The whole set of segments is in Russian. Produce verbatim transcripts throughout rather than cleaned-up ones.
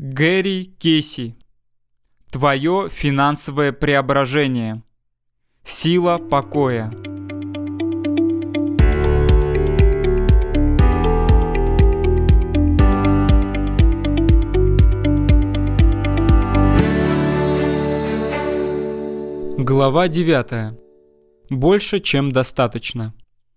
Гэри Кейси. Твое финансовое преображение. Сила покоя. Глава девятая. Больше, чем достаточно.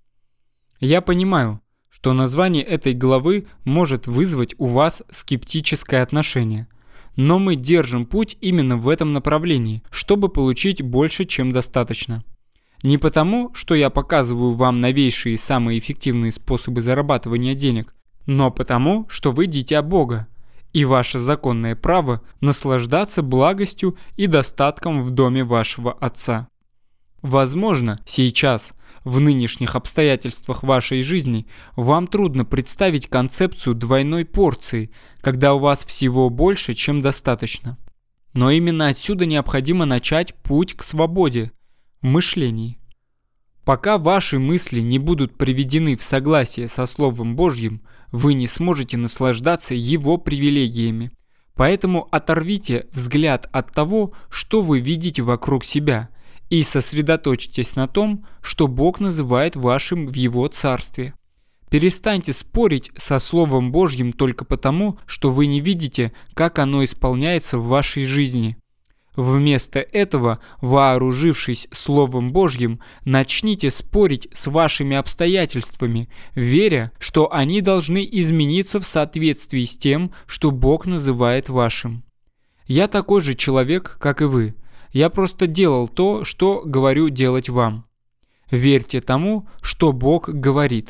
Я понимаю, что название этой главы может вызвать у вас скептическое отношение, но мы держим путь именно в этом направлении, чтобы получить больше, чем достаточно. Не потому, что я показываю вам новейшие и самые эффективные способы зарабатывания денег, но потому, что вы дитя Бога, и ваше законное право наслаждаться благостью и достатком в доме вашего Отца. Возможно, сейчас, в нынешних обстоятельствах вашей жизни, вам трудно представить концепцию двойной порции, когда у вас всего больше, чем достаточно. Но именно отсюда необходимо начать путь к свободе в мышлении. Пока ваши мысли не будут приведены в согласие со Словом Божьим, вы не сможете наслаждаться Его привилегиями. Поэтому оторвите взгляд от того, что вы видите вокруг себя, и сосредоточьтесь на том, что Бог называет вашим в Его Царстве. Перестаньте спорить со Словом Божьим только потому, что вы не видите, как оно исполняется в вашей жизни. Вместо этого, вооружившись Словом Божьим, начните спорить с вашими обстоятельствами, веря, что они должны измениться в соответствии с тем, что Бог называет вашим. Я такой же человек, как и вы. Я просто делал то, что говорю делать вам. Верьте тому, что Бог говорит.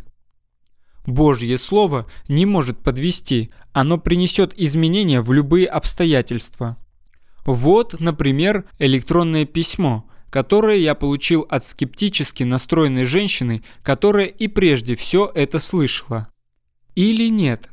Божье Слово не может подвести, оно принесет изменения в любые обстоятельства. Вот, например, электронное письмо, которое я получил от скептически настроенной женщины, которая и прежде все это слышала. Или нет?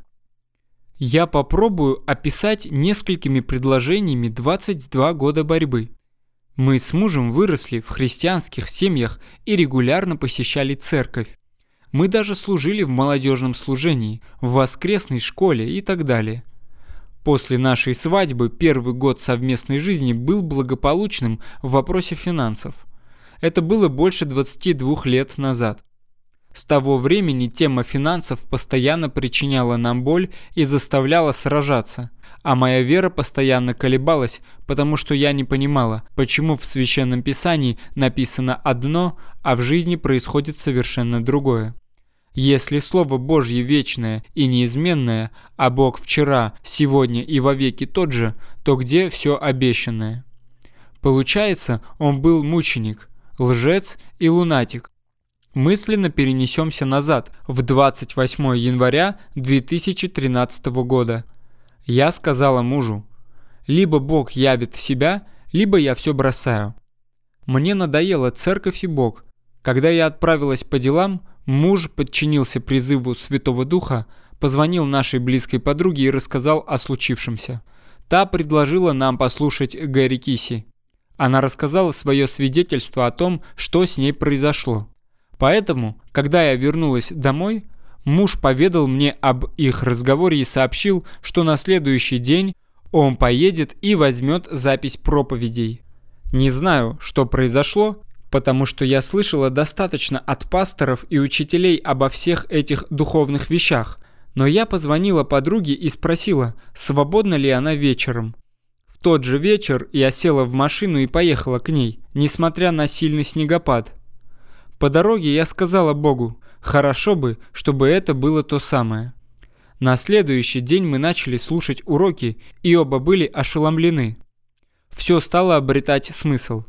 Я попробую описать несколькими предложениями двадцать два года борьбы. Мы с мужем выросли в христианских семьях и регулярно посещали церковь. Мы даже служили в молодежном служении, в воскресной школе и так далее. После нашей свадьбы первый год совместной жизни был благополучным в вопросе финансов. Это было больше двадцати двух лет назад. С того времени тема финансов постоянно причиняла нам боль и заставляла сражаться, а моя вера постоянно колебалась, потому что я не понимала, почему в Священном Писании написано одно, а в жизни происходит совершенно другое. Если Слово Божье вечное и неизменное, а Бог вчера, сегодня и вовеки тот же, то где все обещанное? Получается, он был мученик, лжец и лунатик. Мысленно перенесемся назад, в двадцать восьмое января две тысячи тринадцатого года. Я сказала мужу: либо Бог явит себя, либо я все бросаю. Мне надоела церковь и Бог. Когда я отправилась по делам, муж подчинился призыву Святого Духа, позвонил нашей близкой подруге и рассказал о случившемся. Та предложила нам послушать Гэри Кейси. Она рассказала свое свидетельство о том, что с ней произошло. Поэтому, когда я вернулась домой, муж поведал мне об их разговоре и сообщил, что на следующий день он поедет и возьмет запись проповедей. Не знаю, что произошло, потому что я слышала достаточно от пасторов и учителей обо всех этих духовных вещах, но я позвонила подруге и спросила, свободна ли она вечером. В тот же вечер я села в машину и поехала к ней, несмотря на сильный снегопад. По дороге я сказала Богу: хорошо бы, чтобы это было то самое. На следующий день мы начали слушать уроки, и оба были ошеломлены. Все стало обретать смысл.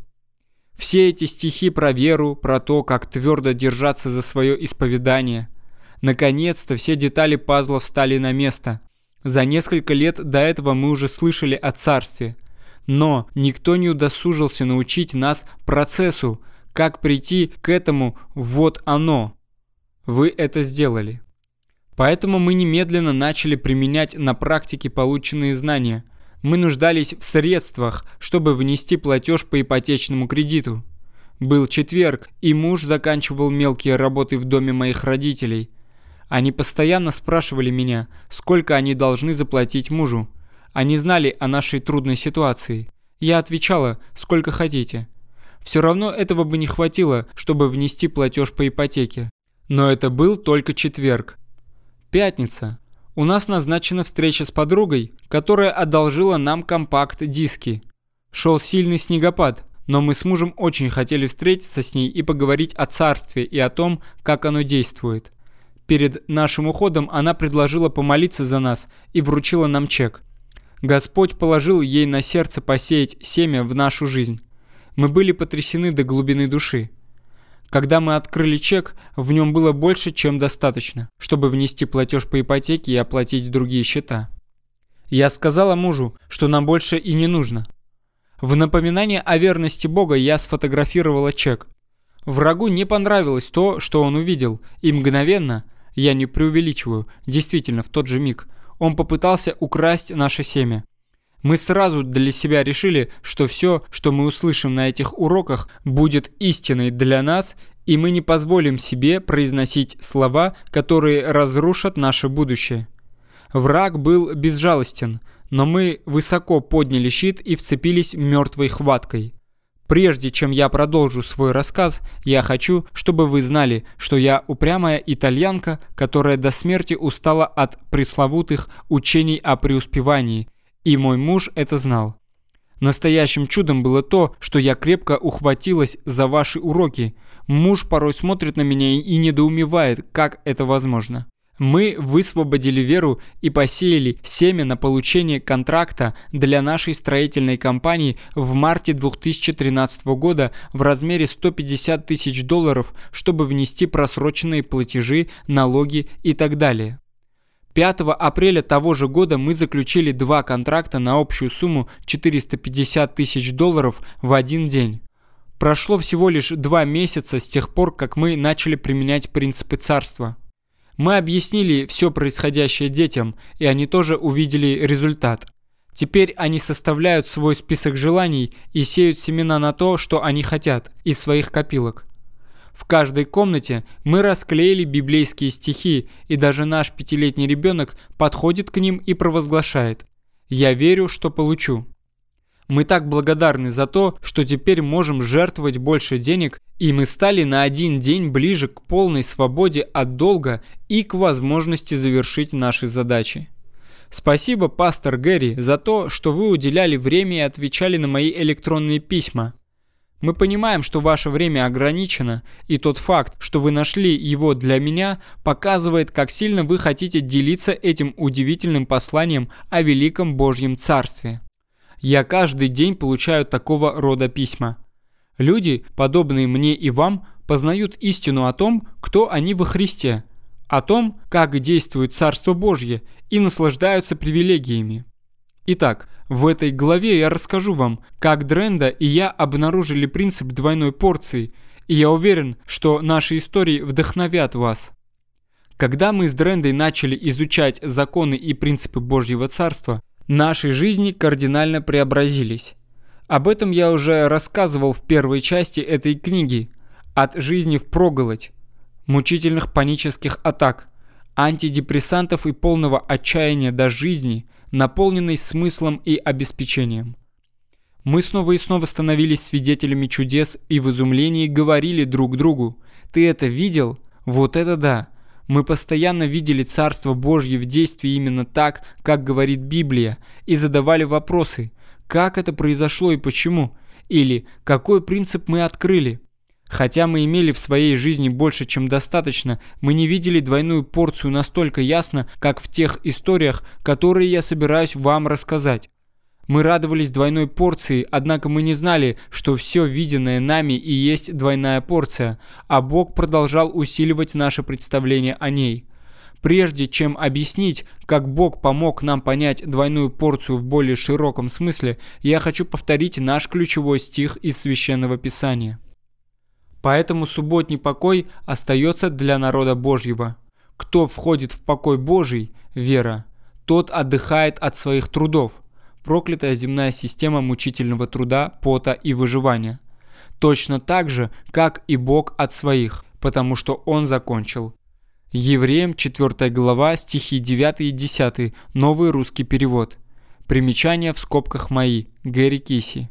Все эти стихи про веру, про то, как твердо держаться за свое исповедание. Наконец-то все детали пазла встали на место. За несколько лет до этого мы уже слышали о царстве. Но никто не удосужился научить нас процессу, как прийти к этому «вот оно». Вы это сделали. Поэтому мы немедленно начали применять на практике полученные знания. Мы нуждались в средствах, чтобы внести платеж по ипотечному кредиту. Был четверг, и муж заканчивал мелкие работы в доме моих родителей. Они постоянно спрашивали меня, сколько они должны заплатить мужу. Они знали о нашей трудной ситуации. Я отвечала, сколько хотите. Все равно этого бы не хватило, чтобы внести платеж по ипотеке. Но это был только четверг. Пятница. У нас назначена встреча с подругой, которая одолжила нам компакт-диски. Шел сильный снегопад, но мы с мужем очень хотели встретиться с ней и поговорить о царстве и о том, как оно действует. Перед нашим уходом она предложила помолиться за нас и вручила нам чек. Господь положил ей на сердце посеять семя в нашу жизнь. Мы были потрясены до глубины души. Когда мы открыли чек, в нем было больше, чем достаточно, чтобы внести платеж по ипотеке и оплатить другие счета. Я сказала мужу, что нам больше и не нужно. В напоминание о верности Бога я сфотографировала чек. Врагу не понравилось то, что он увидел, и мгновенно, я не преувеличиваю, действительно в тот же миг, он попытался украсть наше семя. Мы сразу для себя решили, что все, что мы услышим на этих уроках, будет истиной для нас, и мы не позволим себе произносить слова, которые разрушат наше будущее. Враг был безжалостен, но мы высоко подняли щит и вцепились мертвой хваткой. Прежде чем я продолжу свой рассказ, я хочу, чтобы вы знали, что я упрямая итальянка, которая до смерти устала от пресловутых учений о преуспевании, и мой муж это знал. Настоящим чудом было то, что я крепко ухватилась за ваши уроки. Муж порой смотрит на меня и недоумевает, как это возможно. Мы высвободили веру и посеяли семя на получение контракта для нашей строительной компании в марте две тысячи тринадцатого года в размере сто пятьдесят тысяч долларов, чтобы внести просроченные платежи, налоги и так далее. пятого апреля того же года мы заключили два контракта на общую сумму четыреста пятьдесят тысяч долларов в один день. Прошло всего лишь два месяца с тех пор, как мы начали применять принципы царства. Мы объяснили все происходящее детям, и они тоже увидели результат. Теперь они составляют свой список желаний и сеют семена на то, что они хотят, из своих копилок. В каждой комнате мы расклеили библейские стихи, и даже наш пятилетний ребенок подходит к ним и провозглашает: «Я верю, что получу». Мы так благодарны за то, что теперь можем жертвовать больше денег, и мы стали на один день ближе к полной свободе от долга и к возможности завершить наши задачи. Спасибо, пастор Гэри, за то, что вы уделяли время и отвечали на мои электронные письма. Мы понимаем, что ваше время ограничено, и тот факт, что вы нашли его для меня, показывает, как сильно вы хотите делиться этим удивительным посланием о великом Божьем Царстве. Я каждый день получаю такого рода письма. Люди, подобные мне и вам, познают истину о том, кто они во Христе, о том, как действует Царство Божье, и наслаждаются привилегиями. Итак, в этой главе я расскажу вам, как Дренда и я обнаружили принцип двойной порции, и я уверен, что наши истории вдохновят вас. Когда мы с Дрендой начали изучать законы и принципы Божьего Царства, наши жизни кардинально преобразились. Об этом я уже рассказывал в первой части этой книги «От жизни впроголодь», мучительных панических атак, антидепрессантов и полного отчаяния до жизни, наполненной смыслом и обеспечением. Мы снова и снова становились свидетелями чудес и в изумлении говорили друг другу: «Ты это видел? Вот это да!» Мы постоянно видели Царство Божье в действии именно так, как говорит Библия, и задавали вопросы: как это произошло и почему? Или какой принцип мы открыли? Хотя мы имели в своей жизни больше, чем достаточно, мы не видели двойную порцию настолько ясно, как в тех историях, которые я собираюсь вам рассказать. Мы радовались двойной порции, однако мы не знали, что все виденное нами и есть двойная порция, а Бог продолжал усиливать наше представление о ней. Прежде чем объяснить, как Бог помог нам понять двойную порцию в более широком смысле, я хочу повторить наш ключевой стих из Священного Писания. «Поэтому субботний покой остается для народа Божьего. Кто входит в покой Божий, вера, тот отдыхает от своих трудов». Проклятая земная система мучительного труда, пота и выживания. Точно так же, как и Бог от своих, потому что Он закончил. Евреям четвёртая глава, стихи девятый и десятый, новый русский перевод. Примечания в скобках мои. Гэри Киси.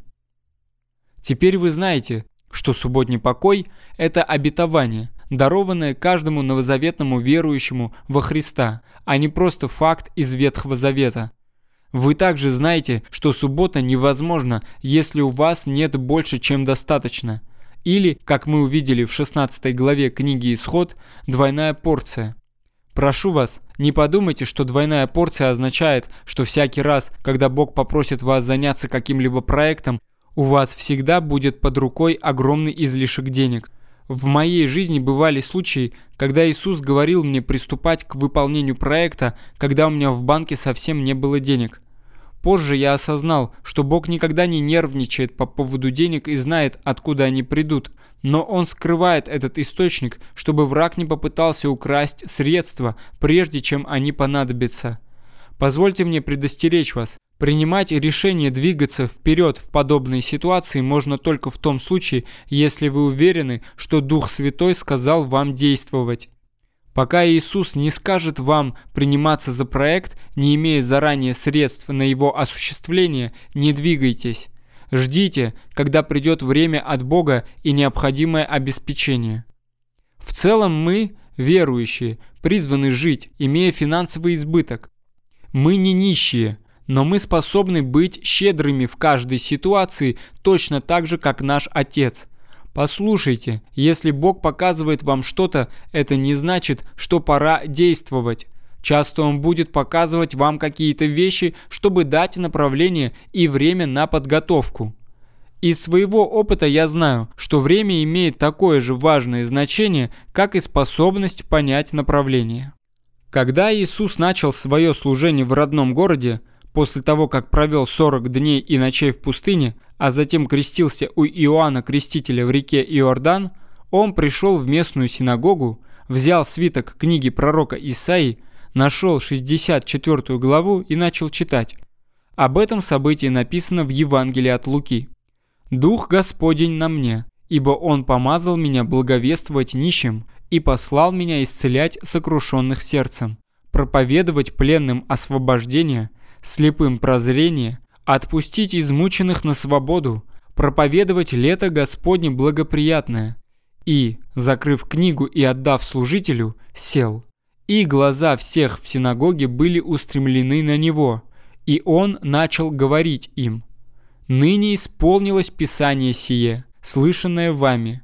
Теперь вы знаете, что субботний покой – это обетование, дарованное каждому новозаветному верующему во Христа, а не просто факт из Ветхого Завета. Вы также знаете, что суббота невозможна, если у вас нет больше, чем достаточно. Или, как мы увидели в шестнадцатой главе книги «Исход», двойная порция. Прошу вас, не подумайте, что двойная порция означает, что всякий раз, когда Бог попросит вас заняться каким-либо проектом, у вас всегда будет под рукой огромный излишек денег. В моей жизни бывали случаи, когда Иисус говорил мне приступать к выполнению проекта, когда у меня в банке совсем не было денег. Позже я осознал, что Бог никогда не нервничает по поводу денег и знает, откуда они придут, но Он скрывает этот источник, чтобы враг не попытался украсть средства, прежде чем они понадобятся. Позвольте мне предостеречь вас. Принимать решение двигаться вперед в подобной ситуации можно только в том случае, если вы уверены, что Дух Святой сказал вам действовать. Пока Иисус не скажет вам приниматься за проект, не имея заранее средств на его осуществление, не двигайтесь. Ждите, когда придет время от Бога и необходимое обеспечение. В целом мы, верующие, призваны жить, имея финансовый избыток. Мы не нищие, но мы способны быть щедрыми в каждой ситуации точно так же, как наш Отец. Послушайте, если Бог показывает вам что-то, это не значит, что пора действовать. Часто Он будет показывать вам какие-то вещи, чтобы дать направление и время на подготовку. Из своего опыта я знаю, что время имеет такое же важное значение, как и способность понять направление. Когда Иисус начал свое служение в родном городе, после того, как провел сорок дней и ночей в пустыне, а затем крестился у Иоанна Крестителя в реке Иордан, Он пришел в местную синагогу, взял свиток книги пророка Исаии, нашел шестьдесят четвёртую главу и начал читать. Об этом событии написано в Евангелии от Луки. «Дух Господень на мне, ибо Он помазал меня благовествовать нищим и послал меня исцелять сокрушенных сердцем, проповедовать пленным освобождение, слепым прозрение, отпустить измученных на свободу, проповедовать лето Господне благоприятное». И, закрыв книгу и отдав служителю, сел. И глаза всех в синагоге были устремлены на него, и он начал говорить им: «Ныне исполнилось Писание сие, слышанное вами».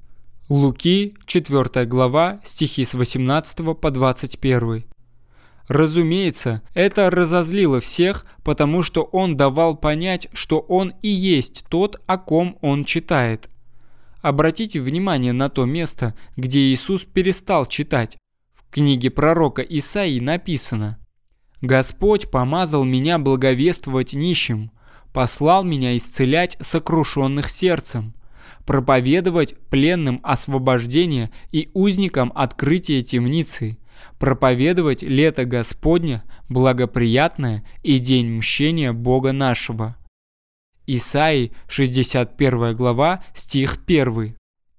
Луки, четвёртая глава, стихи с восемнадцатого по двадцать первый. Разумеется, это разозлило всех, потому что он давал понять, что он и есть тот, о ком он читает. Обратите внимание на то место, где Иисус перестал читать. В книге пророка Исаии написано: «Господь помазал меня благовествовать нищим, послал меня исцелять сокрушенных сердцем, проповедовать пленным освобождение и узникам открытие темницы, проповедовать лето Господне благоприятное и день мщения Бога нашего». Исаии, шестьдесят первая глава, стих первый.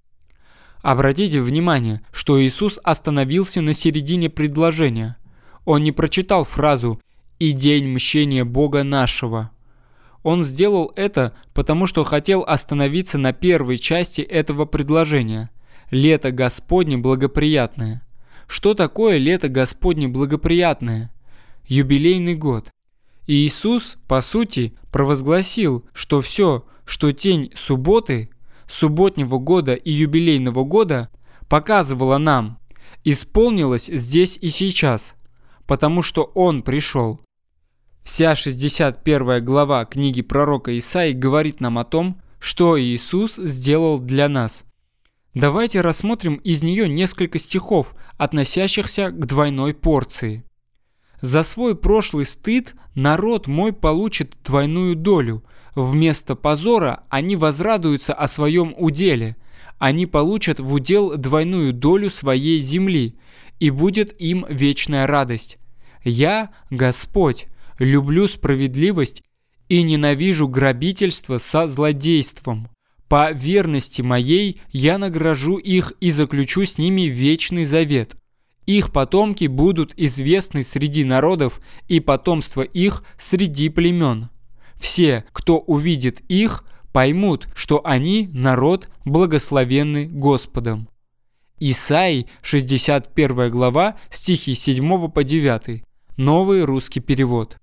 Обратите внимание, что Иисус остановился на середине предложения. Он не прочитал фразу «и день мщения Бога нашего». Он сделал это, потому что хотел остановиться на первой части этого предложения – «Лето Господне благоприятное». Что такое лето Господне благоприятное? Юбилейный год. И Иисус, по сути, провозгласил, что все, что тень субботы, субботнего года и юбилейного года показывала нам, исполнилось здесь и сейчас, потому что Он пришел. Вся шестьдесят первая глава книги пророка Исаии говорит нам о том, что Иисус сделал для нас. Давайте рассмотрим из нее несколько стихов, относящихся к двойной порции. «За свой прошлый стыд народ мой получит двойную долю. Вместо позора они возрадуются о своем уделе. Они получат в удел двойную долю своей земли, и будет им вечная радость. Я, Господь, люблю справедливость и ненавижу грабительство со злодейством. По верности моей я награжу их и заключу с ними вечный завет. Их потомки будут известны среди народов, и потомство их среди племен. Все, кто увидит их, поймут, что они народ, благословенный Господом». Исаии, шестьдесят первая глава, стихи с седьмого по девятый. Новый русский перевод.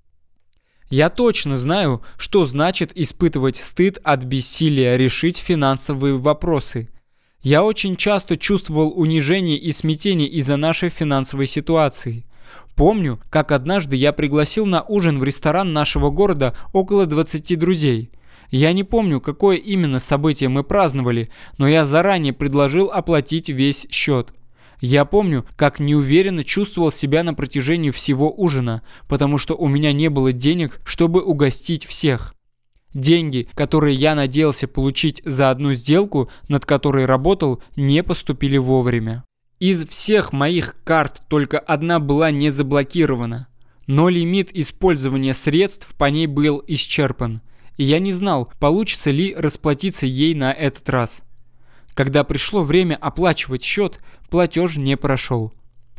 Я точно знаю, что значит испытывать стыд от бессилия решить финансовые вопросы. Я очень часто чувствовал унижение и смятение из-за нашей финансовой ситуации. Помню, как однажды я пригласил на ужин в ресторан нашего города около двадцати друзей. Я не помню, какое именно событие мы праздновали, но я заранее предложил оплатить весь счет. Я помню, как неуверенно чувствовал себя на протяжении всего ужина, потому что у меня не было денег, чтобы угостить всех. Деньги, которые я надеялся получить за одну сделку, над которой работал, не поступили вовремя. Из всех моих карт только одна была не заблокирована, но лимит использования средств по ней был исчерпан, и я не знал, получится ли расплатиться ей на этот раз. Когда пришло время оплачивать счет, платеж не прошел.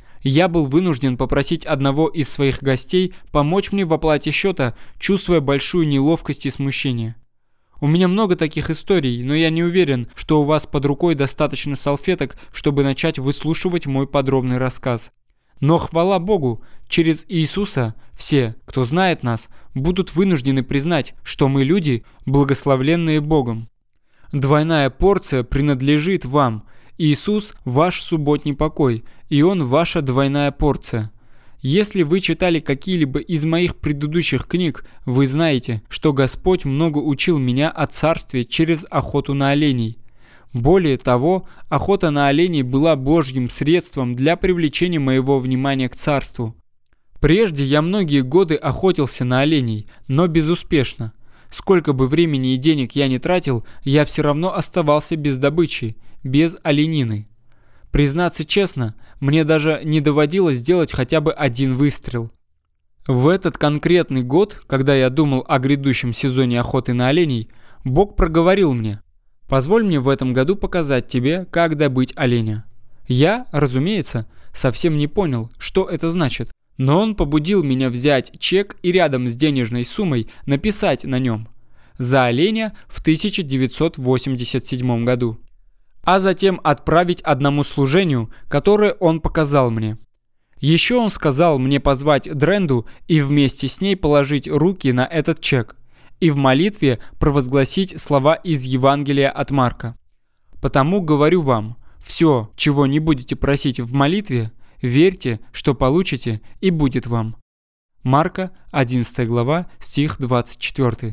Я был вынужден попросить одного из своих гостей помочь мне в оплате счета, чувствуя большую неловкость и смущение. У меня много таких историй, но я не уверен, что у вас под рукой достаточно салфеток, чтобы начать выслушивать мой подробный рассказ. Но хвала Богу, через Иисуса все, кто знает нас, будут вынуждены признать, что мы люди, благословленные Богом. Двойная порция принадлежит вам. Иисус – ваш субботний покой, и Он – ваша двойная порция. Если вы читали какие-либо из моих предыдущих книг, вы знаете, что Господь много учил меня о царстве через охоту на оленей. Более того, охота на оленей была Божьим средством для привлечения моего внимания к царству. Прежде я многие годы охотился на оленей, но безуспешно. Сколько бы времени и денег я не тратил, я все равно оставался без добычи, без оленины. Признаться честно, мне даже не доводилось сделать хотя бы один выстрел. В этот конкретный год, когда я думал о грядущем сезоне охоты на оленей, Бог проговорил мне: «Позволь мне в этом году показать тебе, как добыть оленя». Я, разумеется, совсем не понял, что это значит. Но он побудил меня взять чек и рядом с денежной суммой написать на нем «За оленя в тысяча девятьсот восемьдесят седьмом году», а затем отправить одному служению, которое он показал мне. Еще он сказал мне позвать Дренду и вместе с ней положить руки на этот чек и в молитве провозгласить слова из Евангелия от Марка. «Потому говорю вам, все, чего не будете просить в молитве, верьте, что получите, и будет вам». Марка, одиннадцатая глава, стих двадцать четвёртый.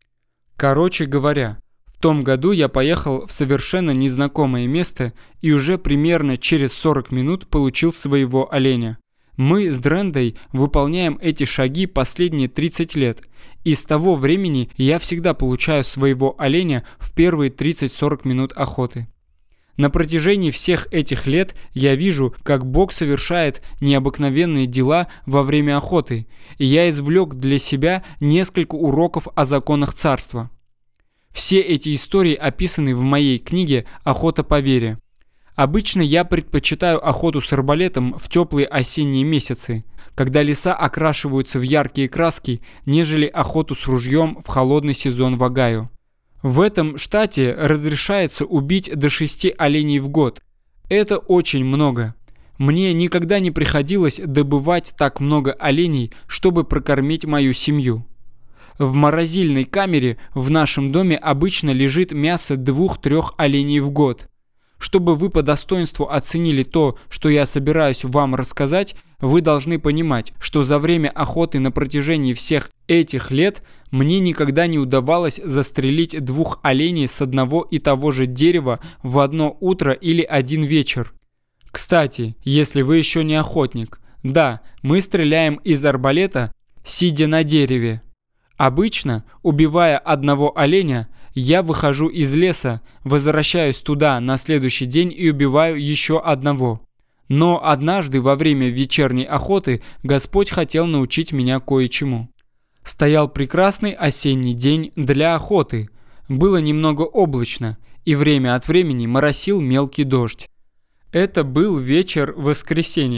Короче говоря, в том году я поехал в совершенно незнакомое место и уже примерно через сорок минут получил своего оленя. Мы с Дрендой выполняем эти шаги последние тридцать лет, и с того времени я всегда получаю своего оленя в первые тридцать-сорок минут охоты. На протяжении всех этих лет я вижу, как Бог совершает необыкновенные дела во время охоты, и я извлек для себя несколько уроков о законах царства. Все эти истории описаны в моей книге «Охота по вере». Обычно я предпочитаю охоту с арбалетом в теплые осенние месяцы, когда леса окрашиваются в яркие краски, нежели охоту с ружьем в холодный сезон в Огайо. В этом штате разрешается убить до шести оленей в год. Это очень много. Мне никогда не приходилось добывать так много оленей, чтобы прокормить мою семью. В морозильной камере в нашем доме обычно лежит мясо двух-трех оленей в год. Чтобы вы по достоинству оценили то, что я собираюсь вам рассказать, вы должны понимать, что за время охоты на протяжении всех этих лет мне никогда не удавалось застрелить двух оленей с одного и того же дерева в одно утро или один вечер. Кстати, если вы еще не охотник, да, мы стреляем из арбалета, сидя на дереве. Обычно, убивая одного оленя, я выхожу из леса, возвращаюсь туда на следующий день и убиваю еще одного. Но однажды во время вечерней охоты Господь хотел научить меня кое-чему. Стоял прекрасный осенний день для охоты. Было немного облачно, и время от времени моросил мелкий дождь. Это был вечер воскресенья, и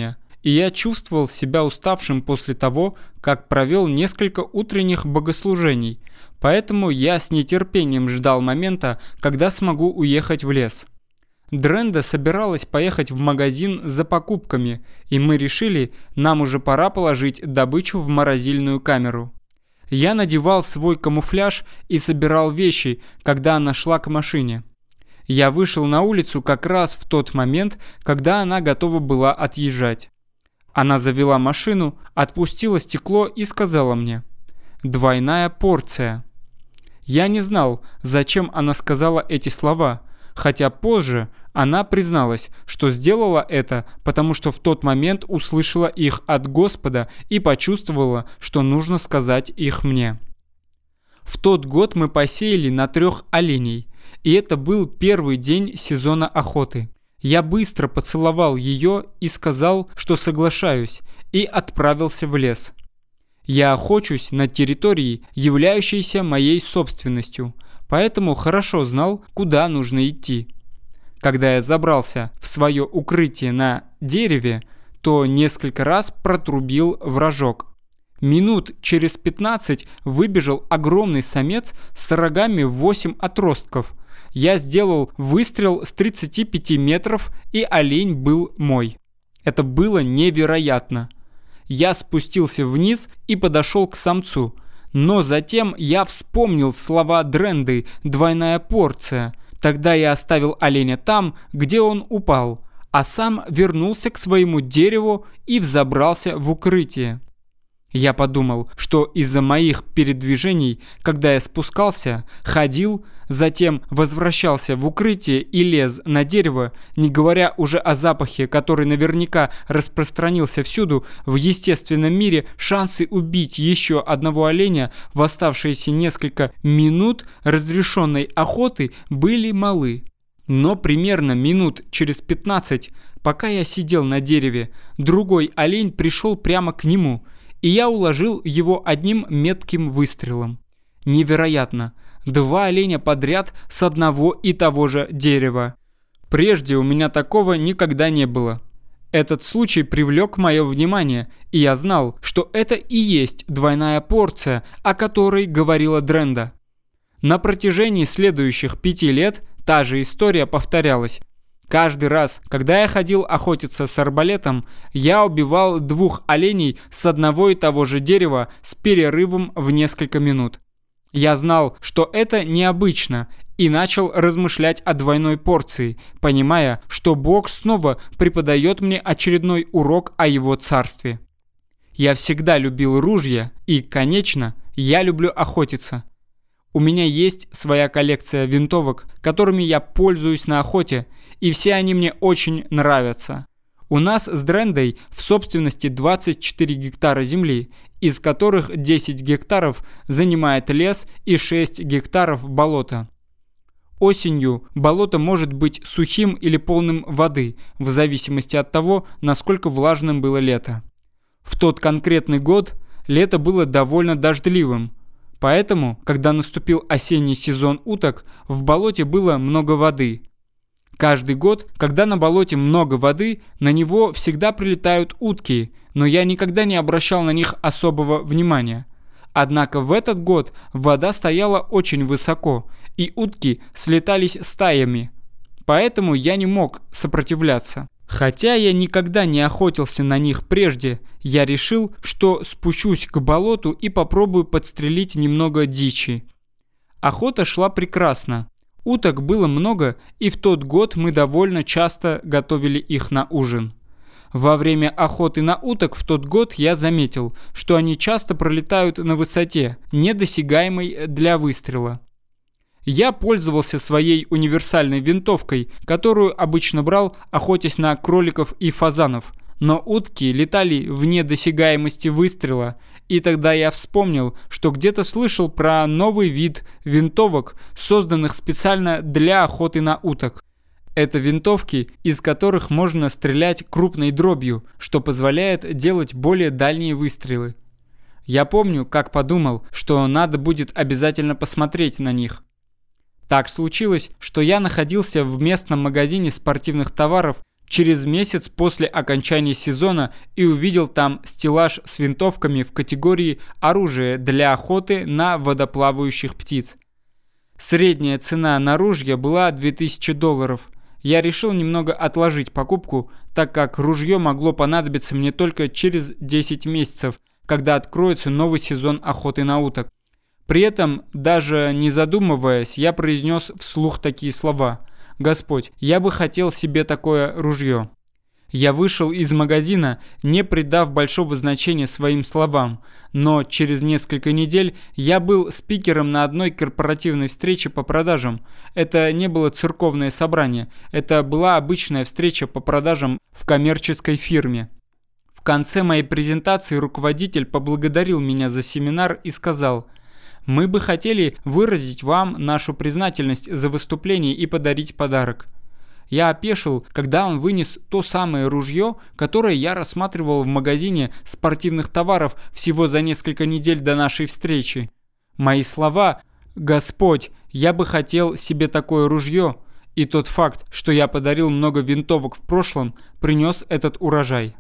и я чувствовал себя уставшим после того, как провел несколько утренних богослужений, поэтому я с нетерпением ждал момента, когда смогу уехать в лес. Дренда собиралась поехать в магазин за покупками, и мы решили, нам уже пора положить добычу в морозильную камеру. Я надевал свой камуфляж и собирал вещи, когда она шла к машине. Я вышел на улицу как раз в тот момент, когда она готова была отъезжать. Она завела машину, отпустила стекло и сказала мне: «Двойная порция». Я не знал, зачем она сказала эти слова, хотя позже она призналась, что сделала это, потому что в тот момент услышала их от Господа и почувствовала, что нужно сказать их мне. В тот год мы посеяли на трех оленей, и это был первый день сезона охоты. Я быстро поцеловал ее и сказал, что соглашаюсь, и отправился в лес. Я охочусь на территории, являющейся моей собственностью, поэтому хорошо знал, куда нужно идти. Когда я забрался в свое укрытие на дереве, то несколько раз протрубил в рожок. Минут через пятнадцать выбежал огромный самец с рогами в восемь отростков. Я сделал выстрел с тридцати пяти метров, и олень был мой. Это было невероятно. Я спустился вниз и подошел к самцу, но затем я вспомнил слова Дренды «двойная порция». Тогда я оставил оленя там, где он упал, а сам вернулся к своему дереву и взобрался в укрытие. Я подумал, что из-за моих передвижений, когда я спускался, ходил, затем возвращался в укрытие и лез на дерево, не говоря уже о запахе, который наверняка распространился всюду, в естественном мире шансы убить еще одного оленя в оставшиеся несколько минут разрешенной охоты были малы. Но примерно минут через пятнадцать, пока я сидел на дереве, другой олень пришел прямо к нему, и я уложил его одним метким выстрелом. Невероятно! Два оленя подряд с одного и того же дерева. Прежде у меня такого никогда не было. Этот случай привлек мое внимание, и я знал, что это и есть двойная порция, о которой говорила Дренда. На протяжении следующих пяти лет та же история повторялась. Каждый раз, когда я ходил охотиться с арбалетом, я убивал двух оленей с одного и того же дерева с перерывом в несколько минут. Я знал, что это необычно, и начал размышлять о двойной порции, понимая, что Бог снова преподает мне очередной урок о Его царстве. Я всегда любил ружья, и, конечно, я люблю охотиться. У меня есть своя коллекция винтовок, которыми я пользуюсь на охоте, и все они мне очень нравятся. У нас с Дрендой в собственности двадцать четыре гектара земли, из которых десять гектаров занимает лес и шесть гектаров болото. Осенью болото может быть сухим или полным воды, в зависимости от того, насколько влажным было лето. В тот конкретный год лето было довольно дождливым, поэтому, когда наступил осенний сезон уток, в болоте было много воды. Каждый год, когда на болоте много воды, на него всегда прилетают утки, но я никогда не обращал на них особого внимания. Однако в этот год вода стояла очень высоко, и утки слетались стаями, поэтому я не мог сопротивляться. Хотя я никогда не охотился на них прежде, я решил, что спущусь к болоту и попробую подстрелить немного дичи. Охота шла прекрасно. Уток было много, и в тот год мы довольно часто готовили их на ужин. Во время охоты на уток в тот год я заметил, что они часто пролетают на высоте, недосягаемой для выстрела. Я пользовался своей универсальной винтовкой, которую обычно брал, охотясь на кроликов и фазанов, но утки летали вне досягаемости выстрела, и тогда я вспомнил, что где-то слышал про новый вид винтовок, созданных специально для охоты на уток. Это винтовки, из которых можно стрелять крупной дробью, что позволяет делать более дальние выстрелы. Я помню, как подумал, что надо будет обязательно посмотреть на них. Так случилось, что я находился в местном магазине спортивных товаров через месяц после окончания сезона и увидел там стеллаж с винтовками в категории «Оружие для охоты на водоплавающих птиц». Средняя цена на ружье была две тысячи долларов. Я решил немного отложить покупку, так как ружье могло понадобиться мне только через десять месяцев, когда откроется новый сезон охоты на уток. При этом, даже не задумываясь, я произнес вслух такие слова: «Господь, я бы хотел себе такое ружье». Я вышел из магазина, не придав большого значения своим словам, но через несколько недель я был спикером на одной корпоративной встрече по продажам. Это не было церковное собрание, это была обычная встреча по продажам в коммерческой фирме. В конце моей презентации руководитель поблагодарил меня за семинар и сказал: «Мы бы хотели выразить вам нашу признательность за выступление и подарить подарок». Я опешил, когда он вынес то самое ружье, которое я рассматривал в магазине спортивных товаров всего за несколько недель до нашей встречи. Мои слова «Господь, я бы хотел себе такое ружье» и тот факт, что я подарил много винтовок в прошлом, принес этот урожай.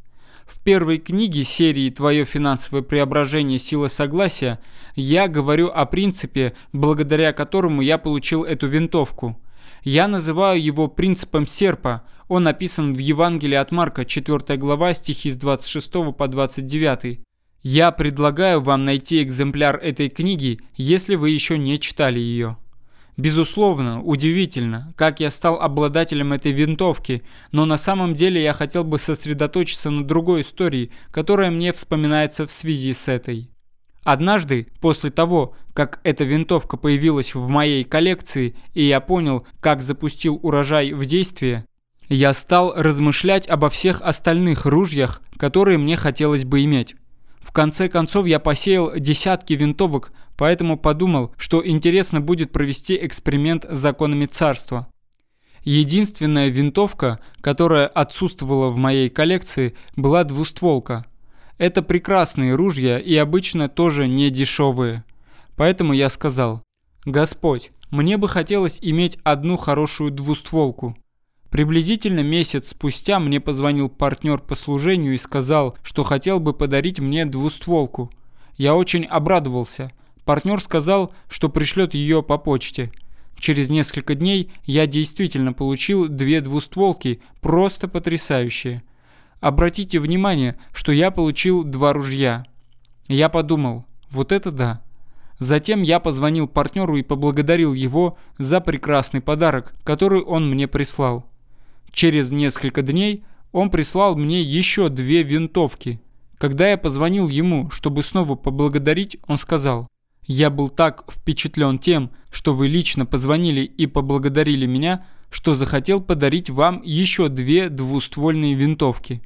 В первой книге серии «Твое финансовое преображение. Сила согласия» я говорю о принципе, благодаря которому я получил эту винтовку. Я называю его принципом серпа. Он описан в Евангелии от Марка, четвёртая глава, стихи с двадцать шестого по двадцать девятый. Я предлагаю вам найти экземпляр этой книги, если вы еще не читали ее. Безусловно, удивительно, как я стал обладателем этой винтовки, но на самом деле я хотел бы сосредоточиться на другой истории, которая мне вспоминается в связи с этой. Однажды, после того, как эта винтовка появилась в моей коллекции, и я понял, как запустил урожай в действие, я стал размышлять обо всех остальных ружьях, которые мне хотелось бы иметь. В конце концов, я посеял десятки винтовок, поэтому подумал, что интересно будет провести эксперимент с законами царства. Единственная винтовка, которая отсутствовала в моей коллекции, была двустволка. Это прекрасные ружья и обычно тоже не дешевые. Поэтому я сказал: «Господь, мне бы хотелось иметь одну хорошую двустволку». Приблизительно месяц спустя мне позвонил партнер по служению и сказал, что хотел бы подарить мне двустволку. Я очень обрадовался. Партнер сказал, что пришлет ее по почте. Через несколько дней я действительно получил две двустволки, просто потрясающие. Обратите внимание, что я получил два ружья. Я подумал: вот это да. Затем я позвонил партнеру и поблагодарил его за прекрасный подарок, который он мне прислал. Через несколько дней он прислал мне еще две винтовки. Когда я позвонил ему, чтобы снова поблагодарить, он сказал: «Я был так впечатлен тем, что вы лично позвонили и поблагодарили меня, что захотел подарить вам еще две двуствольные винтовки».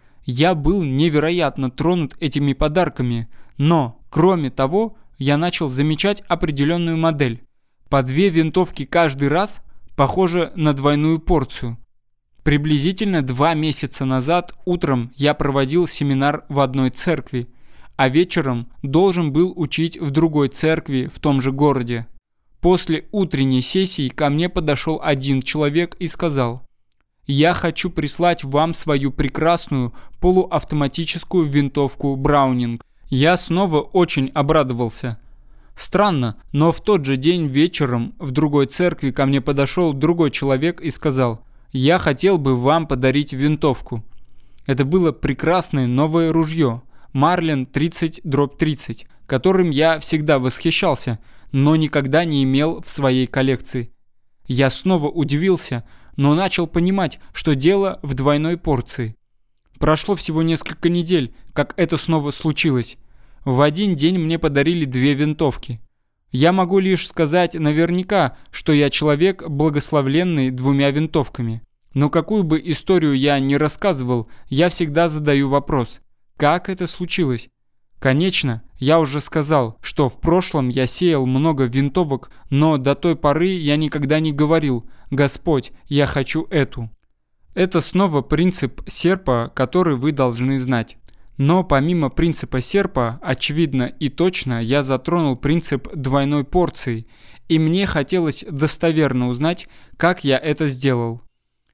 Я был невероятно тронут этими подарками, но, кроме того, я начал замечать определенную модель. По две винтовки каждый раз похоже на двойную порцию. Приблизительно два месяца назад утром я проводил семинар в одной церкви, а вечером должен был учить в другой церкви в том же городе. После утренней сессии ко мне подошел один человек и сказал: «Я хочу прислать вам свою прекрасную полуавтоматическую винтовку Браунинг». Я снова очень обрадовался. Странно, но в тот же день вечером в другой церкви ко мне подошел другой человек и сказал: «Я хотел бы вам подарить винтовку». Это было прекрасное новое ружье Марлен тридцать тридцать, которым я всегда восхищался, но никогда не имел в своей коллекции. Я снова удивился, но начал понимать, что дело в двойной порции. Прошло всего несколько недель, как это снова случилось. В один день мне подарили две винтовки. Я могу лишь сказать наверняка, что я человек, благословленный двумя винтовками. Но какую бы историю я ни рассказывал, я всегда задаю вопрос: как это случилось? Конечно, я уже сказал, что в прошлом я сеял много винтовок, но до той поры я никогда не говорил: «Господь, я хочу эту». Это снова принцип серпа, который вы должны знать. Но помимо принципа серпа, очевидно и точно, я затронул принцип двойной порции, и мне хотелось достоверно узнать, как я это сделал.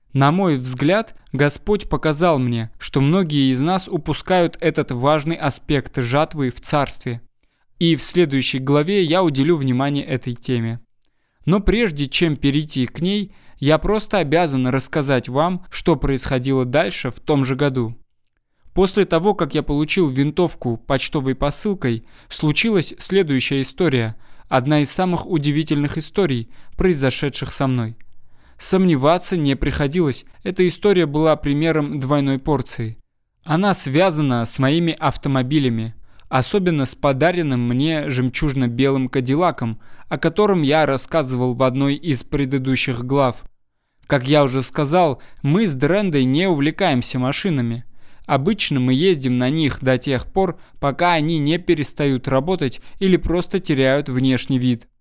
На мой взгляд, Господь показал мне, что многие из нас упускают этот важный аспект жатвы в царстве. И в следующей главе я уделю внимание этой теме. Но прежде чем перейти к ней, я просто обязан рассказать вам, что происходило дальше в том же году. После того, как я получил винтовку почтовой посылкой, случилась следующая история, одна из самых удивительных историй, произошедших со мной. Сомневаться не приходилось, эта история была примером двойной порции. Она связана с моими автомобилями, особенно с подаренным мне жемчужно-белым Кадиллаком, о котором я рассказывал в одной из предыдущих глав. Как я уже сказал, мы с Дрендой не увлекаемся машинами. Обычно мы ездим на них до тех пор, пока они не перестают работать или просто теряют внешний вид.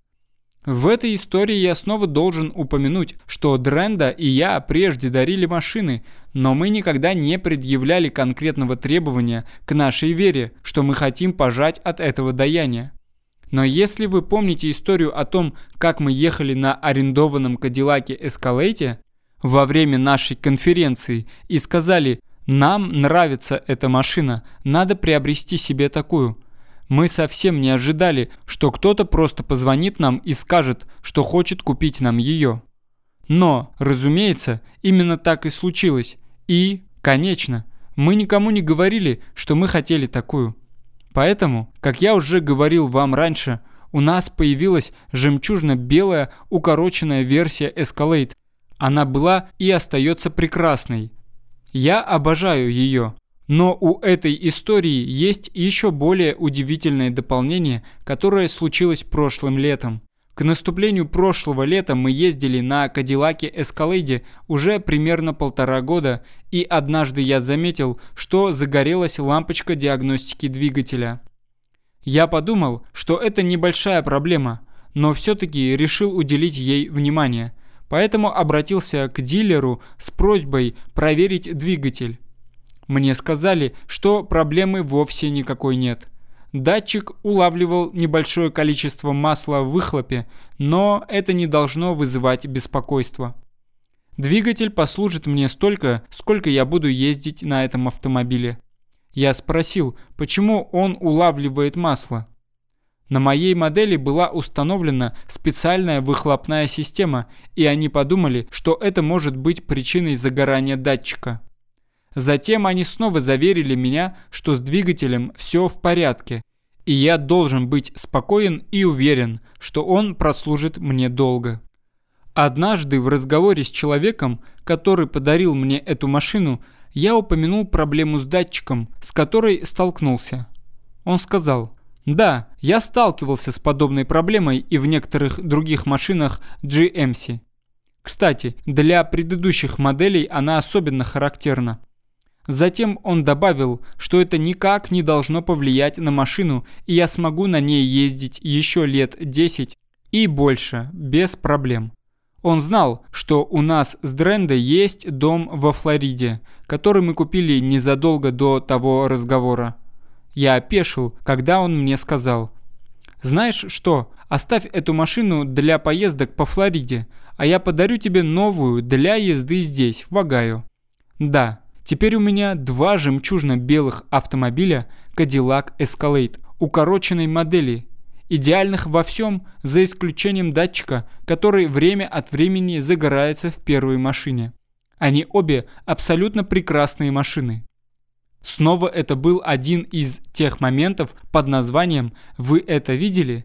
В этой истории я снова должен упомянуть, что Дренда и я прежде дарили машины, но мы никогда не предъявляли конкретного требования к нашей вере, что мы хотим пожать от этого даяния. Но если вы помните историю о том, как мы ехали на арендованном Кадиллаке Эскалейде во время нашей конференции и сказали «Нам нравится эта машина, надо приобрести себе такую», мы совсем не ожидали, что кто-то просто позвонит нам и скажет, что хочет купить нам ее. Но, разумеется, именно так и случилось. И, конечно, мы никому не говорили, что мы хотели такую. Поэтому, как я уже говорил вам раньше, у нас появилась жемчужно-белая укороченная версия Escalade. Она была и остается прекрасной. Я обожаю ее. Но у этой истории есть еще более удивительное дополнение, которое случилось прошлым летом. К наступлению прошлого лета мы ездили на Кадиллаке Эскалейде уже примерно полтора года, и однажды я заметил, что загорелась лампочка диагностики двигателя. Я подумал, что это небольшая проблема, но все-таки решил уделить ей внимание, поэтому обратился к дилеру с просьбой проверить двигатель. Мне сказали, что проблемы вовсе никакой нет. Датчик улавливал небольшое количество масла в выхлопе, но это не должно вызывать беспокойства. Двигатель послужит мне столько, сколько я буду ездить на этом автомобиле. Я спросил, почему он улавливает масло. На моей модели была установлена специальная выхлопная система, и они подумали, что это может быть причиной загорания датчика. Затем они снова заверили меня, что с двигателем все в порядке, и я должен быть спокоен и уверен, что он прослужит мне долго. Однажды в разговоре с человеком, который подарил мне эту машину, я упомянул проблему с датчиком, с которой столкнулся. Он сказал: «Да, я сталкивался с подобной проблемой и в некоторых других машинах джи эм си. Кстати, для предыдущих моделей она особенно характерна». Затем он добавил, что это никак не должно повлиять на машину, и я смогу на ней ездить еще лет десять и больше, без проблем. Он знал, что у нас с Дрендой есть дом во Флориде, который мы купили незадолго до того разговора. Я опешил, когда он мне сказал: «Знаешь что, оставь эту машину для поездок по Флориде, а я подарю тебе новую для езды здесь, в Огайо». Да. Теперь у меня два жемчужно-белых автомобиля Cadillac Escalade укороченной модели, идеальных во всем, за исключением датчика, который время от времени загорается в первой машине. Они обе абсолютно прекрасные машины. Снова это был один из тех моментов под названием «Вы это видели?».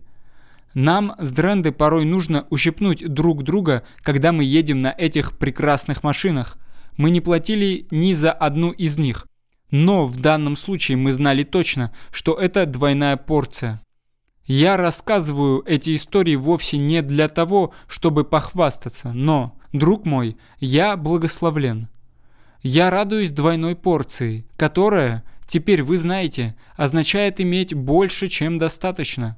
Нам с Дрендой порой нужно ущипнуть друг друга, когда мы едем на этих прекрасных машинах. Мы не платили ни за одну из них, но в данном случае мы знали точно, что это двойная порция. Я рассказываю эти истории вовсе не для того, чтобы похвастаться, но, друг мой, я благословлен. Я радуюсь двойной порции, которая, теперь вы знаете, означает иметь больше, чем достаточно.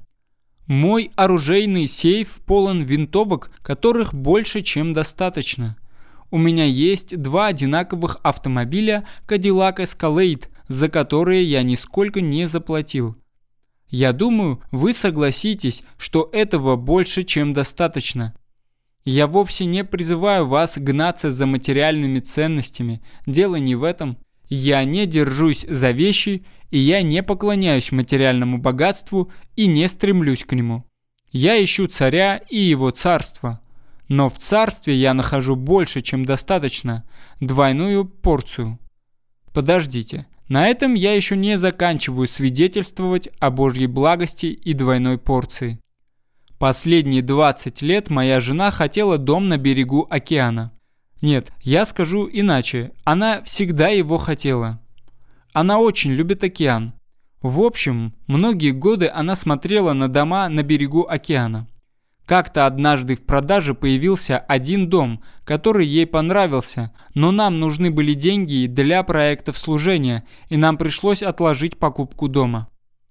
Мой оружейный сейф полон винтовок, которых больше, чем достаточно. У меня есть два одинаковых автомобиля Cadillac Escalade, за которые я нисколько не заплатил. Я думаю, вы согласитесь, что этого больше, чем достаточно. Я вовсе не призываю вас гнаться за материальными ценностями. Дело не в этом. Я не держусь за вещи, и я не поклоняюсь материальному богатству и не стремлюсь к нему. Я ищу царя и его царство. Но в царстве я нахожу больше, чем достаточно, двойную порцию. Подождите, на этом я еще не заканчиваю свидетельствовать о Божьей благости и двойной порции. Последние двадцать лет моя жена хотела дом на берегу океана. Нет, я скажу иначе, она всегда его хотела. Она очень любит океан. В общем, многие годы она смотрела на дома на берегу океана. Как-то однажды в продаже появился один дом, который ей понравился, но нам нужны были деньги для проектов служения, и нам пришлось отложить покупку дома.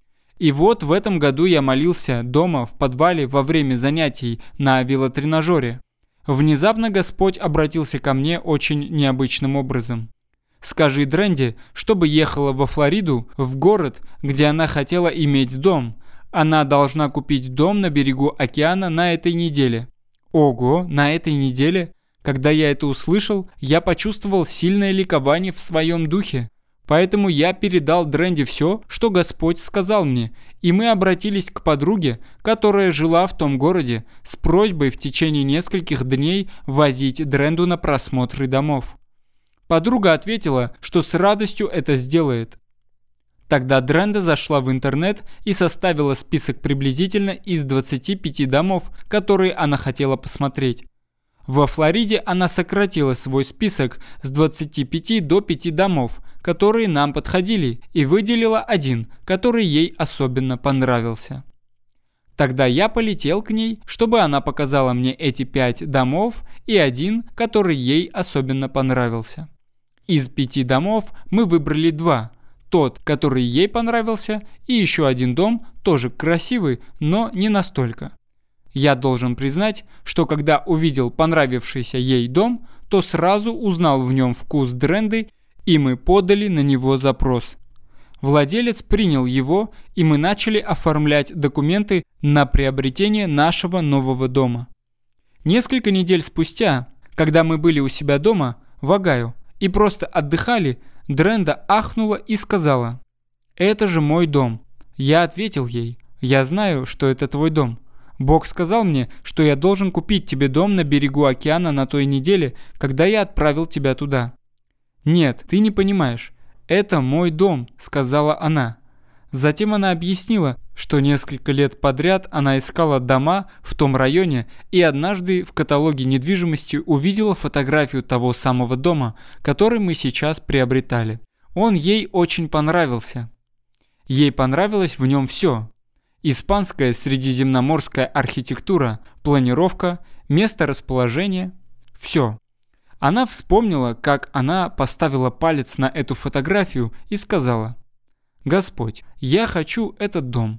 И вот в этом году я молился дома в подвале во время занятий на велотренажере. Внезапно Господь обратился ко мне очень необычным образом. «Скажи Дренди, чтобы ехала во Флориду, в город, где она хотела иметь дом. Она должна купить дом на берегу океана на этой неделе». Ого, на этой неделе? Когда я это услышал, я почувствовал сильное ликование в своем духе. Поэтому я передал Дренди все, что Господь сказал мне, и мы обратились к подруге, которая жила в том городе, с просьбой в течение нескольких дней возить Дренду на просмотры домов. Подруга ответила, что с радостью это сделает. Тогда Дренда зашла в интернет и составила список приблизительно из двадцати пяти домов, которые она хотела посмотреть. Во Флориде она сократила свой список с двадцати пяти до пяти домов, которые нам подходили, и выделила один, который ей особенно понравился. Тогда я полетел к ней, чтобы она показала мне эти пять домов и один, который ей особенно понравился. Из пяти домов мы выбрали два. Тот, который ей понравился, и еще один дом, тоже красивый, но не настолько. Я должен признать, что когда увидел понравившийся ей дом, то сразу узнал в нем вкус Дренды, и мы подали на него запрос. Владелец принял его, и мы начали оформлять документы на приобретение нашего нового дома. Несколько недель спустя, когда мы были у себя дома, в Огайо, и просто отдыхали, Дренда ахнула и сказала: «Это же мой дом». Я ответил ей: «Я знаю, что это твой дом. Бог сказал мне, что я должен купить тебе дом на берегу океана на той неделе, когда я отправил тебя туда». «Нет, ты не понимаешь. Это мой дом», — сказала она. Затем она объяснила, что несколько лет подряд она искала дома в том районе и однажды в каталоге недвижимости увидела фотографию того самого дома, который мы сейчас приобретали. Он ей очень понравился. Ей понравилось в нем все. Испанская средиземноморская архитектура, планировка, место расположения – все. Она вспомнила, как она поставила палец на эту фотографию и сказала: «Господь, я хочу этот дом».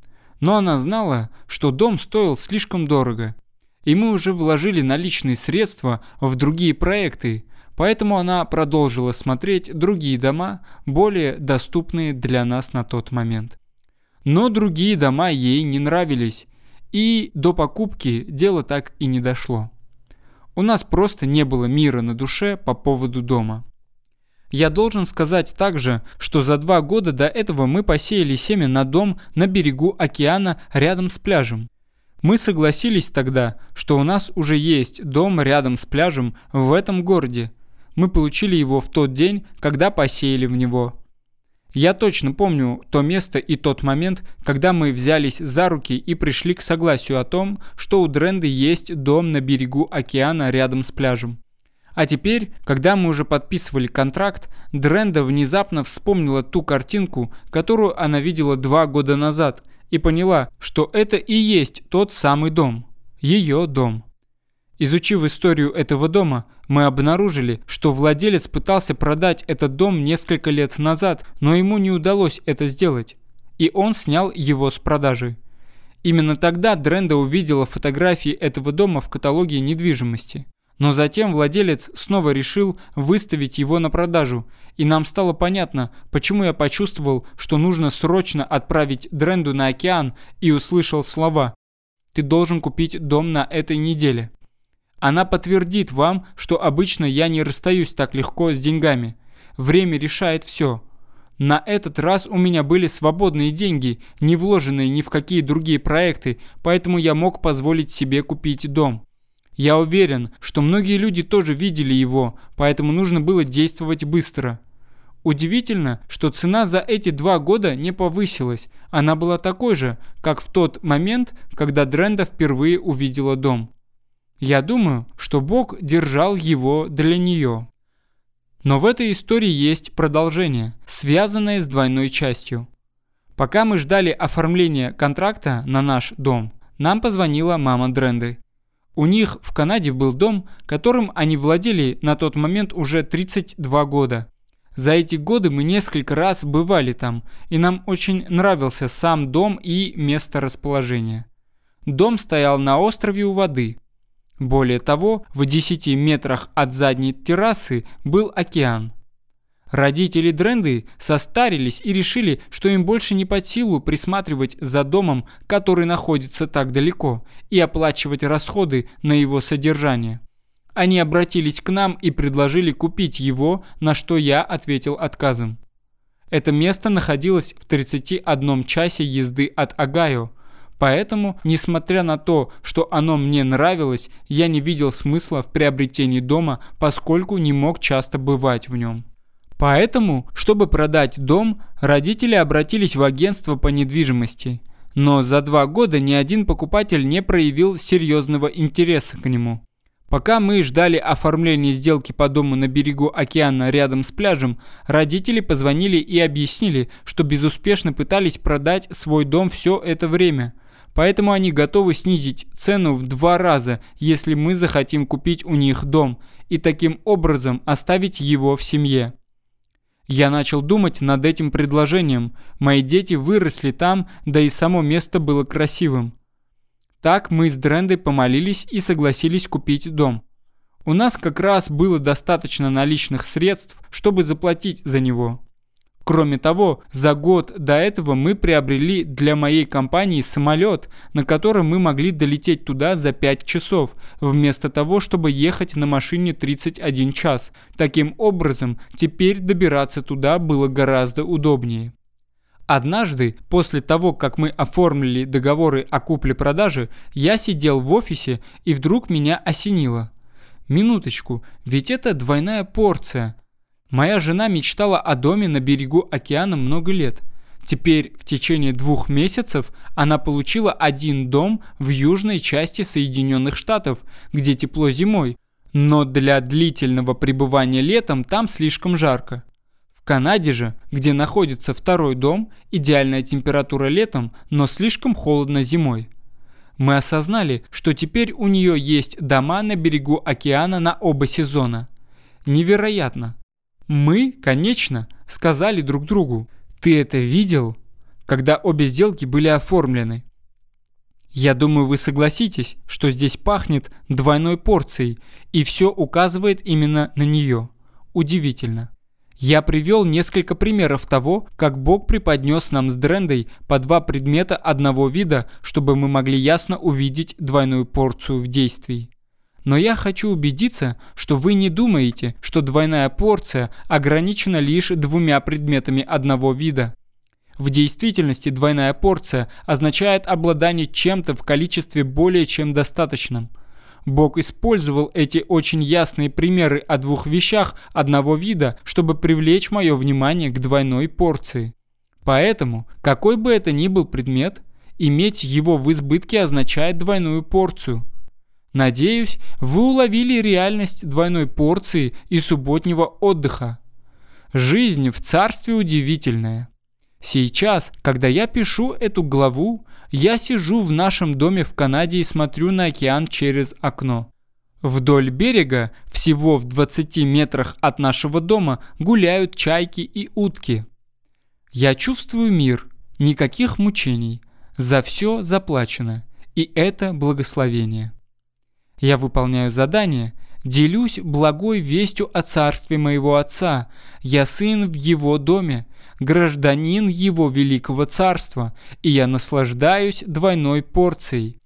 Но она знала, что дом стоил слишком дорого, и мы уже вложили наличные средства в другие проекты, поэтому она продолжила смотреть другие дома, более доступные для нас на тот момент. Но другие дома ей не нравились, и до покупки дело так и не дошло. У нас просто не было мира на душе по поводу дома. Я должен сказать также, что за два года до этого мы посеяли семя на дом на берегу океана рядом с пляжем. Мы согласились тогда, что у нас уже есть дом рядом с пляжем в этом городе. Мы получили его в тот день, когда посеяли в него. Я точно помню то место и тот момент, когда мы взялись за руки и пришли к согласию о том, что у Дренды есть дом на берегу океана рядом с пляжем. А теперь, когда мы уже подписывали контракт, Дренда внезапно вспомнила ту картинку, которую она видела два года назад, и поняла, что это и есть тот самый дом. Ее дом. Изучив историю этого дома, мы обнаружили, что владелец пытался продать этот дом несколько лет назад, но ему не удалось это сделать, и он снял его с продажи. Именно тогда Дренда увидела фотографии этого дома в каталоге недвижимости. Но затем владелец снова решил выставить его на продажу, и нам стало понятно, почему я почувствовал, что нужно срочно отправить Дренду на океан, и услышал слова: «Ты должен купить дом на этой неделе». Она подтвердит вам, что обычно я не расстаюсь так легко с деньгами. Время решает все. На этот раз у меня были свободные деньги, не вложенные ни в какие другие проекты, поэтому я мог позволить себе купить дом. Я уверен, что многие люди тоже видели его, поэтому нужно было действовать быстро. Удивительно, что цена за эти два года не повысилась. Она была такой же, как в тот момент, когда Дренда впервые увидела дом. Я думаю, что Бог держал его для нее. Но в этой истории есть продолжение, связанное с двойной частью. Пока мы ждали оформления контракта на наш дом, нам позвонила мама Дренды. У них в Канаде был дом, которым они владели на тот момент уже тридцать два года. За эти годы мы несколько раз бывали там, и нам очень нравился сам дом и место расположения. Дом стоял на острове у воды. Более того, в десяти метрах от задней террасы был океан. Родители Дренды состарились и решили, что им больше не под силу присматривать за домом, который находится так далеко, и оплачивать расходы на его содержание. Они обратились к нам и предложили купить его, на что я ответил отказом. Это место находилось в тридцати одном часе езды от Огайо, поэтому, несмотря на то, что оно мне нравилось, я не видел смысла в приобретении дома, поскольку не мог часто бывать в нем. Поэтому, чтобы продать дом, родители обратились в агентство по недвижимости, но за два года ни один покупатель не проявил серьезного интереса к нему. Пока мы ждали оформления сделки по дому на берегу океана рядом с пляжем, родители позвонили и объяснили, что безуспешно пытались продать свой дом все это время. Поэтому они готовы снизить цену в два раза, если мы захотим купить у них дом, и таким образом оставить его в семье. Я начал думать над этим предложением. Мои дети выросли там, да и само место было красивым. Так мы с Дрендой помолились и согласились купить дом. У нас как раз было достаточно наличных средств, чтобы заплатить за него. Кроме того, за год до этого мы приобрели для моей компании самолет, на котором мы могли долететь туда за пять часов, вместо того, чтобы ехать на машине тридцать один час. Таким образом, теперь добираться туда было гораздо удобнее. Однажды, после того, как мы оформили договоры о купле-продаже, я сидел в офисе, и вдруг меня осенило. Минуточку, ведь это двойная порция. Моя жена мечтала о доме на берегу океана много лет. Теперь в течение двух месяцев она получила один дом в южной части Соединенных Штатов, где тепло зимой, но для длительного пребывания летом там слишком жарко. В Канаде же, где находится второй дом, идеальная температура летом, но слишком холодно зимой. Мы осознали, что теперь у нее есть дома на берегу океана на оба сезона. Невероятно! Мы, конечно, сказали друг другу: «Ты это видел?» когда обе сделки были оформлены. Я думаю, вы согласитесь, что здесь пахнет двойной порцией, и все указывает именно на нее. Удивительно. Я привел несколько примеров того, как Бог преподнес нам с Дрендой по два предмета одного вида, чтобы мы могли ясно увидеть двойную порцию в действии. Но я хочу убедиться, что вы не думаете, что двойная порция ограничена лишь двумя предметами одного вида. В действительности двойная порция означает обладание чем-то в количестве более чем достаточном. Бог использовал эти очень ясные примеры о двух вещах одного вида, чтобы привлечь мое внимание к двойной порции. Поэтому, какой бы это ни был предмет, иметь его в избытке означает двойную порцию. Надеюсь, вы уловили реальность двойной порции и субботнего отдыха. Жизнь в царстве удивительная. Сейчас, когда я пишу эту главу, я сижу в нашем доме в Канаде и смотрю на океан через окно. Вдоль берега, всего в двадцати метрах от нашего дома, гуляют чайки и утки. Я чувствую мир, никаких мучений, за все заплачено, и это благословение. Я выполняю задание, делюсь благой вестью о царстве моего отца. Я сын в его доме, гражданин его великого царства, и я наслаждаюсь двойной порцией.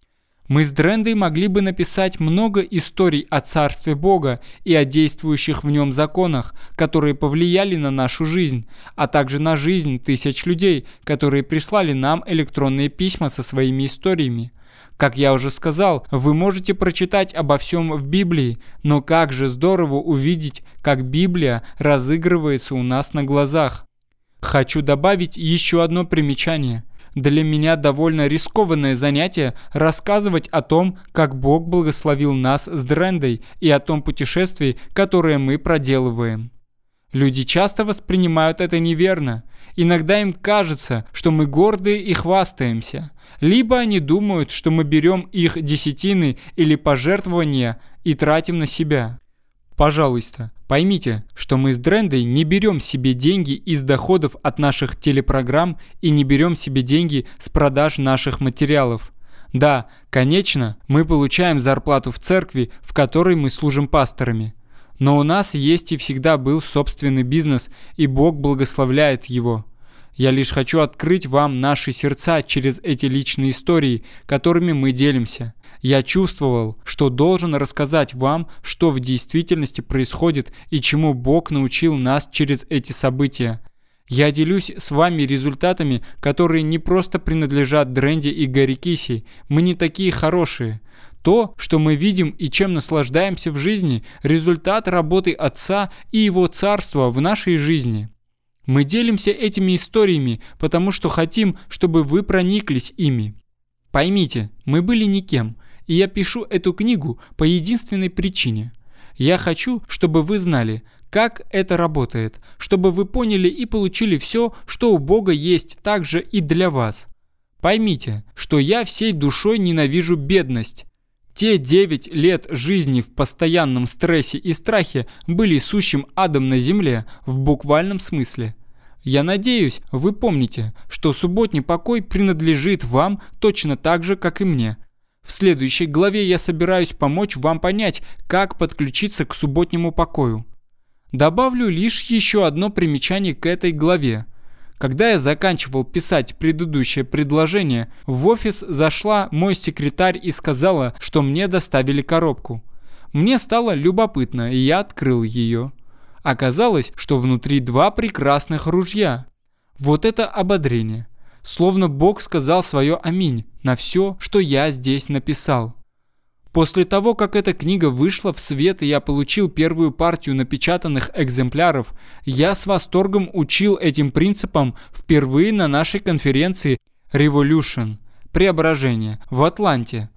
Мы с Дрендой могли бы написать много историй о Царстве Бога и о действующих в нем законах, которые повлияли на нашу жизнь, а также на жизнь тысяч людей, которые прислали нам электронные письма со своими историями. Как я уже сказал, вы можете прочитать обо всем в Библии, но как же здорово увидеть, как Библия разыгрывается у нас на глазах. Хочу добавить еще одно примечание. Для меня довольно рискованное занятие рассказывать о том, как Бог благословил нас с Дрендой и о том путешествии, которое мы проделываем. Люди часто воспринимают это неверно. Иногда им кажется, что мы горды и хвастаемся. Либо они думают, что мы берем их десятины или пожертвования и тратим на себя. Пожалуйста, поймите, что мы с Дрендой не берем себе деньги из доходов от наших телепрограмм и не берем себе деньги с продаж наших материалов. Да, конечно, мы получаем зарплату в церкви, в которой мы служим пасторами. Но у нас есть и всегда был собственный бизнес, и Бог благословляет его. Я лишь хочу открыть вам наши сердца через эти личные истории, которыми мы делимся. Я чувствовал, что должен рассказать вам, что в действительности происходит и чему Бог научил нас через эти события. Я делюсь с вами результатами, которые не просто принадлежат Дренде и Гэри Киси. Мы не такие хорошие. То, что мы видим и чем наслаждаемся в жизни, результат работы Отца и Его Царства в нашей жизни. Мы делимся этими историями, потому что хотим, чтобы вы прониклись ими. Поймите, мы были никем, и я пишу эту книгу по единственной причине. Я хочу, чтобы вы знали, как это работает, чтобы вы поняли и получили все, что у Бога есть также и для вас. Поймите, что я всей душой ненавижу бедность. Те девять лет жизни в постоянном стрессе и страхе были сущим адом на земле в буквальном смысле. Я надеюсь, вы помните, что субботний покой принадлежит вам точно так же, как и мне. В следующей главе я собираюсь помочь вам понять, как подключиться к субботнему покою. Добавлю лишь еще одно примечание к этой главе. Когда я заканчивал писать предыдущее предложение, в офис зашла мой секретарь и сказала, что мне доставили коробку. Мне стало любопытно, и я открыл ее. Оказалось, что внутри два прекрасных ружья. Вот это ободрение. Словно Бог сказал свое «Аминь» на все, что я здесь написал. После того, как эта книга вышла в свет и я получил первую партию напечатанных экземпляров, я с восторгом учил этим принципам впервые на нашей конференции Revolution – Преображение в Атланте.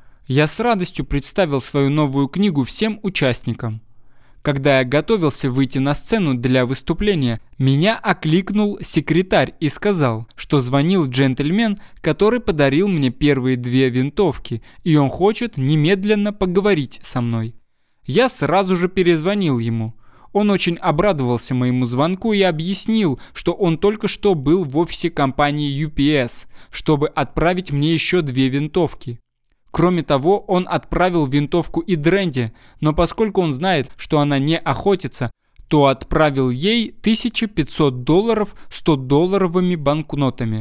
Я с радостью представил свою новую книгу всем участникам. Когда я готовился выйти на сцену для выступления, меня окликнул секретарь и сказал, что звонил джентльмен, который подарил мне первые две винтовки, и он хочет немедленно поговорить со мной. Я сразу же перезвонил ему. Он очень обрадовался моему звонку и объяснил, что он только что был в офисе компании ю пи эс, чтобы отправить мне еще две винтовки. Кроме того, он отправил винтовку и Дренде, но поскольку он знает, что она не охотится, то отправил ей тысячу пятьсот долларов сто-долларовыми банкнотами.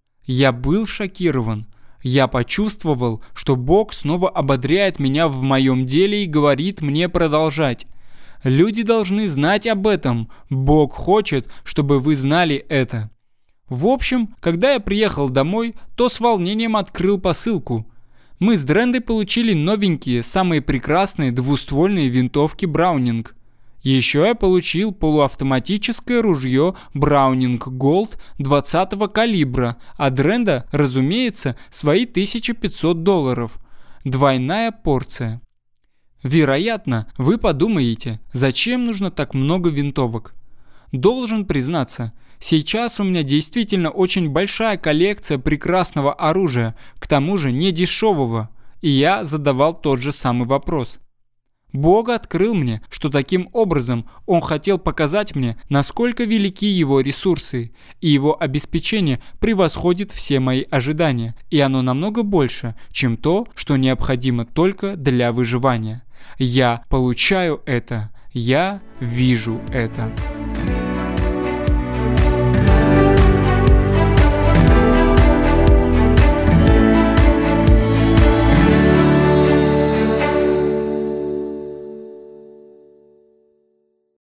Я был шокирован. Я почувствовал, что Бог снова ободряет меня в моем деле и говорит мне продолжать. Люди должны знать об этом. Бог хочет, чтобы вы знали это. В общем, когда я приехал домой, то с волнением открыл посылку. Мы с Дрендой получили новенькие, самые прекрасные двуствольные винтовки Браунинг. Еще я получил полуавтоматическое ружье Браунинг Голд двадцатого калибра, а Дренда, разумеется, свои тысячу пятьсот долларов. Двойная порция. Вероятно, вы подумаете, зачем нужно так много винтовок? Должен признаться, сейчас у меня действительно очень большая коллекция прекрасного оружия, к тому же не дешевого, и я задавал тот же самый вопрос. Бог открыл мне, что таким образом Он хотел показать мне, насколько велики Его ресурсы, и Его обеспечение превосходит все мои ожидания, и оно намного больше, чем то, что необходимо только для выживания. Я получаю это, я вижу это.